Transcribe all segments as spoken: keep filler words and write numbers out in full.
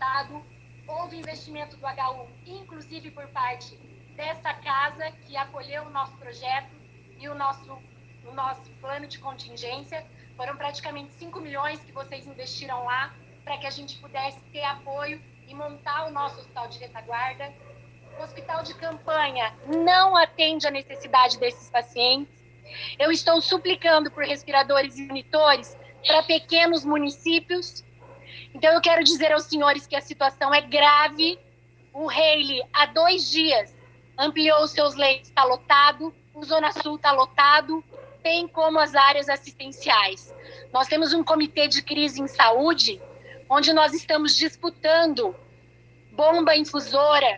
Estado, houve investimento do H U, inclusive por parte dessa casa que acolheu o nosso projeto e o nosso, o nosso plano de contingência. Foram praticamente cinco milhões que vocês investiram lá para que a gente pudesse ter apoio e montar o nosso hospital de retaguarda. O hospital de campanha não atende a necessidade desses pacientes. Eu estou suplicando por respiradores e monitores para pequenos municípios. Então, eu quero dizer aos senhores que a situação é grave. O Reile, há dois dias, ampliou os seus leitos, está lotado. O Zona Sul está lotado, bem como as áreas assistenciais. Nós temos um comitê de crise em saúde, onde nós estamos disputando bomba infusora,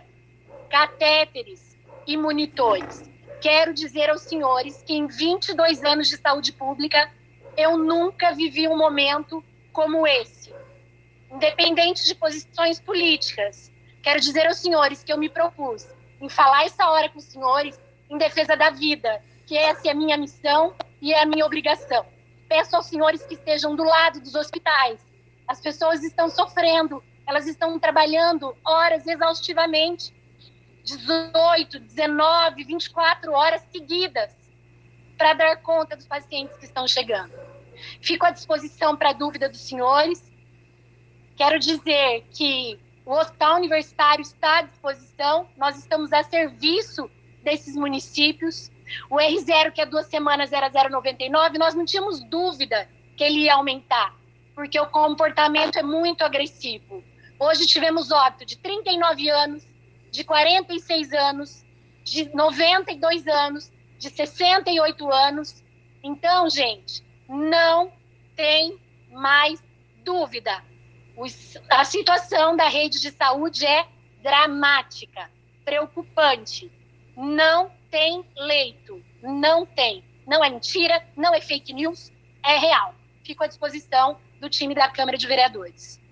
catéteres e monitores. Quero dizer aos senhores que em vinte e dois anos de saúde pública, eu nunca vivi um momento como esse. Independente de posições políticas, quero dizer aos senhores que eu me propus em falar essa hora com os senhores em defesa da vida, que essa é a minha missão e é a minha obrigação. Peço aos senhores que estejam do lado dos hospitais. As pessoas estão sofrendo, elas estão trabalhando horas exaustivamente, dezoito, dezenove, vinte e quatro horas seguidas, para dar conta dos pacientes que estão chegando. Fico à disposição para a dúvida dos senhores. Quero dizer que o Hospital Universitário está à disposição, nós estamos a serviço desses municípios. O R zero, que é duas semanas, era zero vírgula noventa e nove, nós não tínhamos dúvida que ele ia aumentar, porque o comportamento é muito agressivo. Hoje tivemos óbito de trinta e nove anos, de quarenta e seis anos, de noventa e dois anos, de sessenta e oito anos. Então, gente, não tem mais dúvida. A situação da rede de saúde é dramática, preocupante. Não tem leito, não tem. Não é mentira, não é fake news, é real. Fico à disposição do time da Câmara de Vereadores.